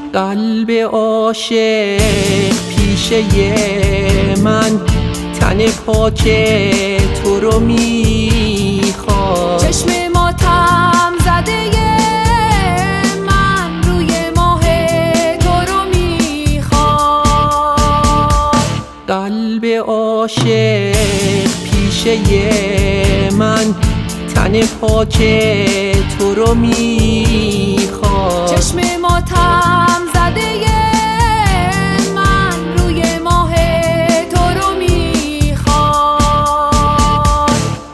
قلب عاشق پیشه من، تن پاک تو رو میخواد. چشم ماتم زده من روی ماه تو رو میخواد. قلب عاشق پیشه من، تن پاک تو رو میخواد. چشم ماتم زده من روی ماه تو رو میخواد.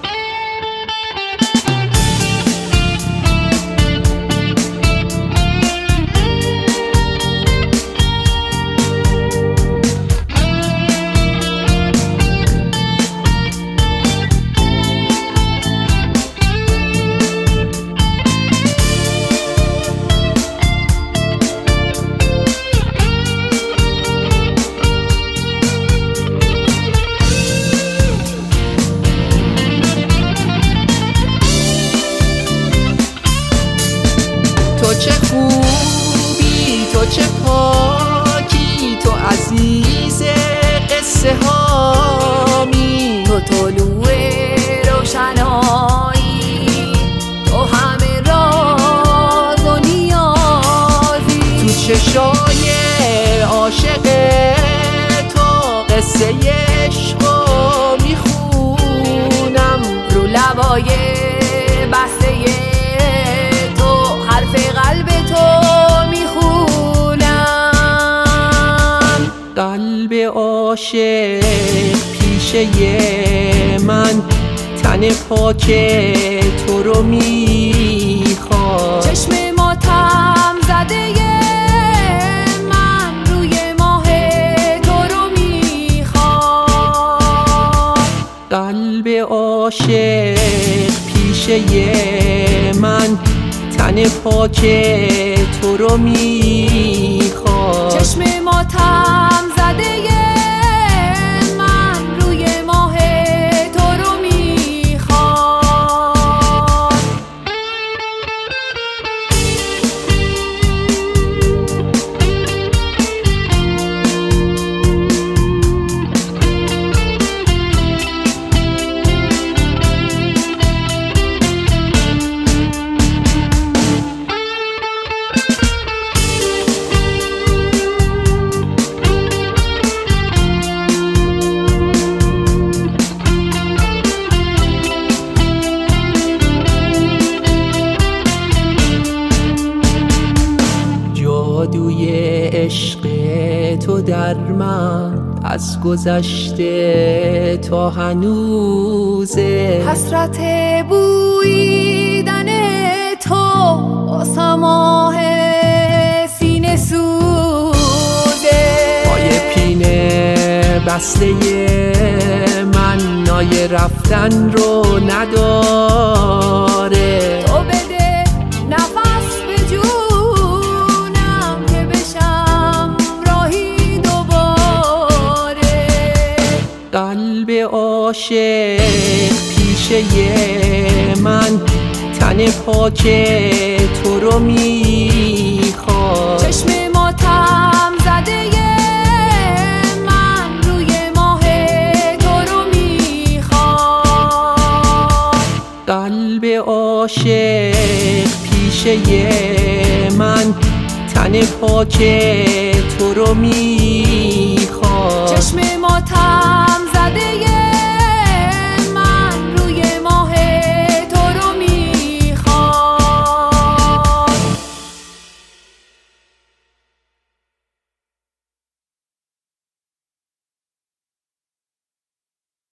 تو چه خوبی، تو چه پاکی، تو عزیز قصه هامی. تو طلوع روشنایی، تو همه راز و نیازی. تو چشای عاشق تو قصه عشقو میخونم. رو لبای بسته تو حرف قلب تو میخونم. قلب عاشق پیشه من، تن پاک تو رو میخواد. چشم ماتم زده من روی ماه تو رو میخواد. قلب عاشق پیشه من، تن پاک تو رو میخواد. چشم ماتم زده من روی ماه تو رو میخواد. جادوی عشق تو در من، از گذشته تا هنوزه. حسرت بویدن تو سماه سینه سوزه. پای پینه بسته من، نای رفتن رو نداره. تو بده نفس به جونم که بشم راهی دوباره. قلب عاشق پیشه من، تن پاک تو رو میخواد. چشم ماتم زده من روی ماه تو رو میخواد. قلب عاشق پیشه من، تن پاک تو رو میخواد. چشم ماتم زده